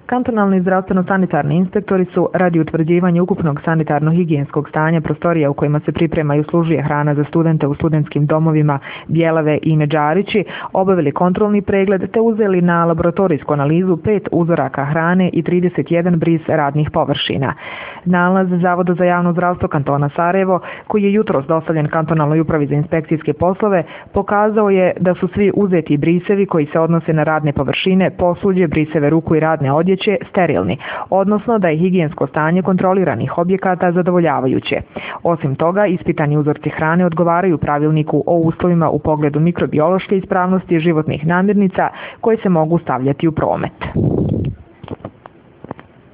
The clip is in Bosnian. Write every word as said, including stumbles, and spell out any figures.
Kantonalni zdravstveno-sanitarni inspektori su radi utvrđivanja ukupnog sanitarno-higijenskog stanja prostorija u kojima se priprema i uslužuje hrana za studente u studentskim domovima Bjelave i Međarići obavili kontrolni pregled te uzeli na laboratorijsku analizu pet uzoraka hrane i trideset jedan bris radnih površina. Nalaz Zavoda za javno zdravstvo kantona Sarajevo, koji je jutros dostavljen Kantonalnoj upravi za inspekcijske poslove, pokazao je da su svi uzeti brisevi koji se odnose na radne površine, posuđe, briseve ruku i radne odjeće sterilni, odnosno da je higijensko stanje kontroliranih objekata zadovoljavajuće. Osim toga, ispitani uzorci hrane odgovaraju pravilniku o uslovima u pogledu mikrobiološke ispravnosti životnih namirnica koje se mogu stavljati u promet.